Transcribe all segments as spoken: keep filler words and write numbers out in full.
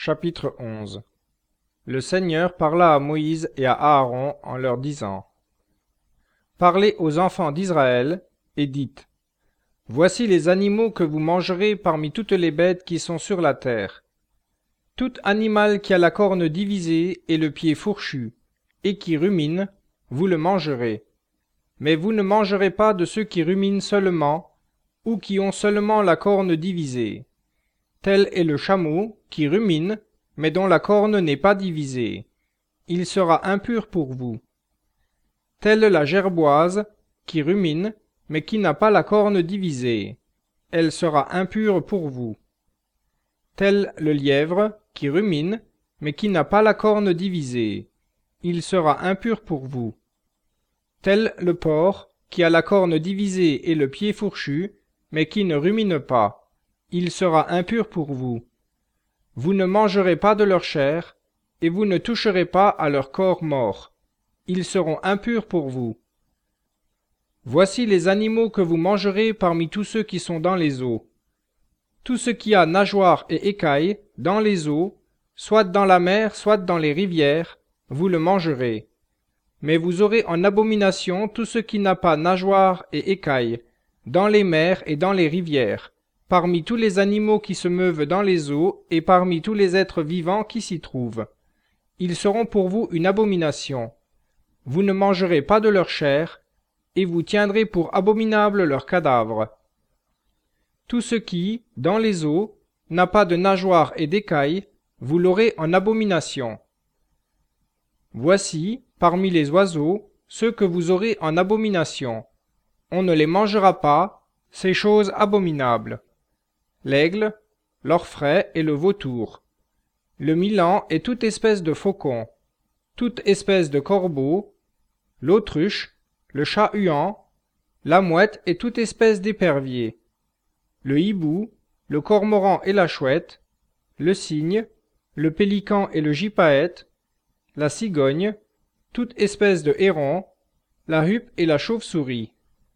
Chapitre onze. Le Seigneur parla à Moïse et à Aaron en leur disant: Parlez aux enfants d'Israël, et dites: Voici les animaux que vous mangerez parmi toutes les bêtes qui sont sur la terre. Tout animal qui a la corne divisée et le pied fourchu, et qui rumine, vous le mangerez. Mais vous ne mangerez pas de ceux qui ruminent seulement, ou qui ont seulement la corne divisée. Tel est le chameau, qui rumine, mais dont la corne n'est pas divisée. Il sera impur pour vous. Telle la gerboise, qui rumine, mais qui n'a pas la corne divisée. Elle sera impure pour vous. Tel le lièvre, qui rumine, mais qui n'a pas la corne divisée. Il sera impur pour vous. Tel le porc, qui a la corne divisée et le pied fourchu, mais qui ne rumine pas. Il sera impur pour vous. Vous ne mangerez pas de leur chair, et vous ne toucherez pas à leur corps mort. Ils seront impurs pour vous. Voici les animaux que vous mangerez parmi tous ceux qui sont dans les eaux. Tout ce qui a nageoires et écailles dans les eaux, soit dans la mer, soit dans les rivières, vous le mangerez. Mais vous aurez en abomination tout ce qui n'a pas nageoires et écailles, dans les mers et dans les rivières, parmi tous les animaux qui se meuvent dans les eaux et parmi tous les êtres vivants qui s'y trouvent. Ils seront pour vous une abomination. Vous ne mangerez pas de leur chair, et vous tiendrez pour abominable leurs cadavres. Tout ce qui, dans les eaux, n'a pas de nageoires et d'écailles, vous l'aurez en abomination. Voici, parmi les oiseaux, ceux que vous aurez en abomination. On ne les mangera pas, ces choses abominables: l'aigle, l'orfraie et le vautour, le milan et toute espèce de faucon, toute espèce de corbeau, l'autruche, le chat-huant, la mouette et toute espèce d'épervier, le hibou, le cormoran et la chouette, le cygne, le pélican et le gypaète, la cigogne, toute espèce de héron, la huppe et la chauve-souris.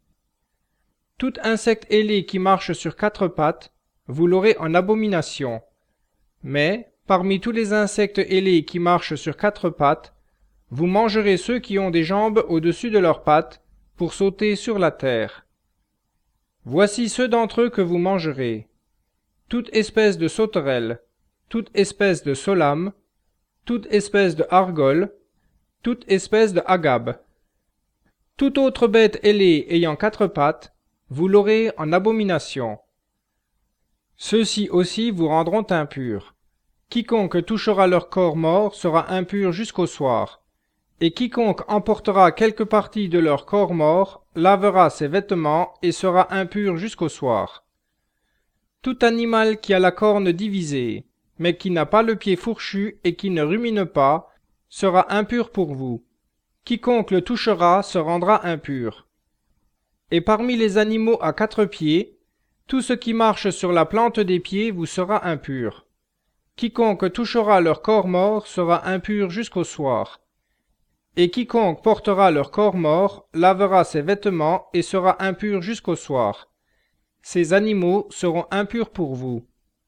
Tout insecte ailé qui marche sur quatre pattes, vous l'aurez en abomination. Mais, parmi tous les insectes ailés qui marchent sur quatre pattes, vous mangerez ceux qui ont des jambes au-dessus de leurs pattes, pour sauter sur la terre. Voici ceux d'entre eux que vous mangerez: toute espèce de sauterelle, toute espèce de solame, toute espèce de argole, toute espèce de agabe. Toute autre bête ailée ayant quatre pattes, vous l'aurez en abomination. Ceux-ci aussi vous rendront impurs. Quiconque touchera leur corps mort sera impur jusqu'au soir. Et quiconque emportera quelque partie de leur corps mort lavera ses vêtements et sera impur jusqu'au soir. Tout animal qui a la corne divisée, mais qui n'a pas le pied fourchu et qui ne rumine pas, sera impur pour vous. Quiconque le touchera se rendra impur. Et parmi les animaux à quatre pieds, tout ce qui marche sur la plante des pieds vous sera impur. Quiconque touchera leur corps mort sera impur jusqu'au soir. Et quiconque portera leur corps mort lavera ses vêtements et sera impur jusqu'au soir. Ces animaux seront impurs pour vous.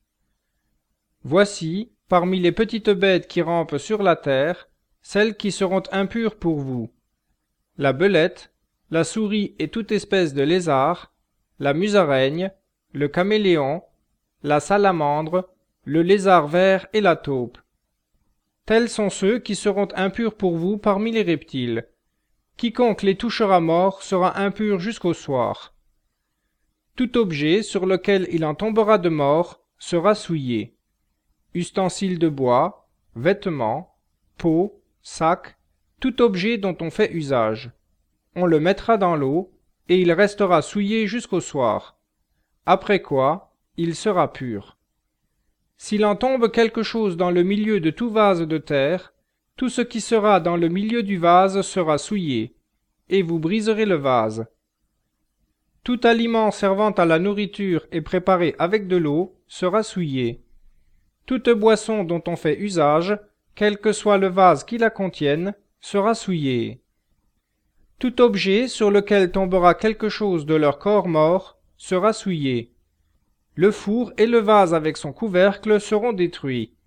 Voici, parmi les petites bêtes qui rampent sur la terre, celles qui seront impures pour vous: la belette, la souris et toute espèce de lézard, la musaraigne, le caméléon, la salamandre, le lézard vert et la taupe. Tels sont ceux qui seront impurs pour vous parmi les reptiles. Quiconque les touchera mort sera impur jusqu'au soir. Tout objet sur lequel il en tombera de mort sera souillé: ustensiles de bois, vêtements, peaux, sacs, tout objet dont on fait usage. On le mettra dans l'eau, et il restera souillé jusqu'au soir, après quoi il sera pur. S'il en tombe quelque chose dans le milieu de tout vase de terre, tout ce qui sera dans le milieu du vase sera souillé, et vous briserez le vase. Tout aliment servant à la nourriture et préparé avec de l'eau sera souillé. Toute boisson dont on fait usage, quel que soit le vase qui la contienne, sera souillée. Tout objet sur lequel tombera quelque chose de leur corps mort sera souillé. Le four et le vase avec son couvercle seront détruits.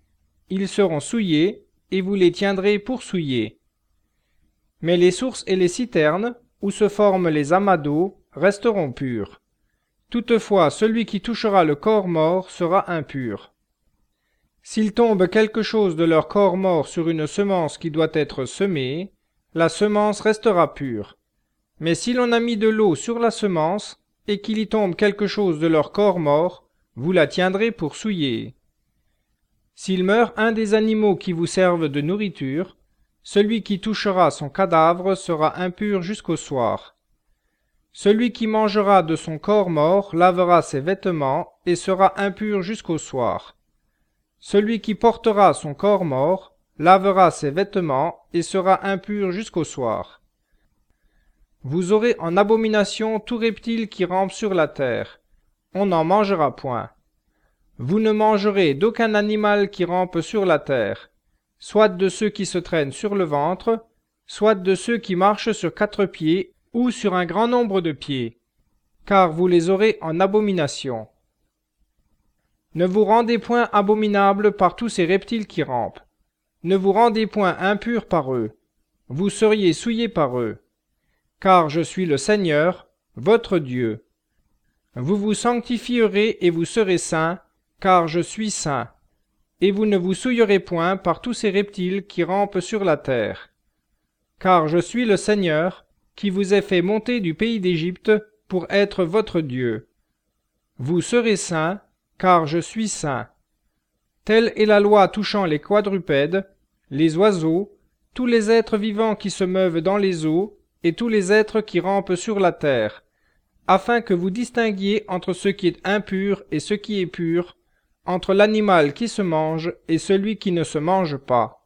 ils seront souillés, et vous les tiendrez pour souillés. Mais les sources et les citernes, où se forment les amas d'eau, resteront purs. Toutefois, celui qui touchera le corps mort sera impur. S'il tombe quelque chose de leur corps mort sur une semence qui doit être semée, la semence restera pure. Mais si l'on a mis de l'eau sur la semence, et qu'il y tombe quelque chose de leur corps mort, vous la tiendrez pour souillée. S'il meurt un des animaux qui vous servent de nourriture, celui qui touchera son cadavre sera impur jusqu'au soir. Celui qui mangera de son corps mort lavera ses vêtements et sera impur jusqu'au soir. Celui qui portera son corps mort lavera ses vêtements et sera impur jusqu'au soir. Vous aurez en abomination tout reptile qui rampe sur la terre. On n'en mangera point. Vous ne mangerez d'aucun animal qui rampe sur la terre, soit de ceux qui se traînent sur le ventre, soit de ceux qui marchent sur quatre pieds ou sur un grand nombre de pieds, car vous les aurez en abomination. Ne vous rendez point abominables par tous ces reptiles qui rampent. Ne vous rendez point impurs par eux. Vous seriez souillés par eux. Car je suis le Seigneur, votre Dieu. Vous vous sanctifierez et vous serez saints, car je suis saint. Et vous ne vous souillerez point par tous ces reptiles qui rampent sur la terre. Car je suis le Seigneur, qui vous ai fait monter du pays d'Égypte pour être votre Dieu. Vous serez saints, car je suis saint. Telle est la loi touchant les quadrupèdes, les oiseaux, tous les êtres vivants qui se meuvent dans les eaux, et tous les êtres qui rampent sur la terre, afin que vous distinguiez entre ce qui est impur et ce qui est pur, entre l'animal qui se mange et celui qui ne se mange pas.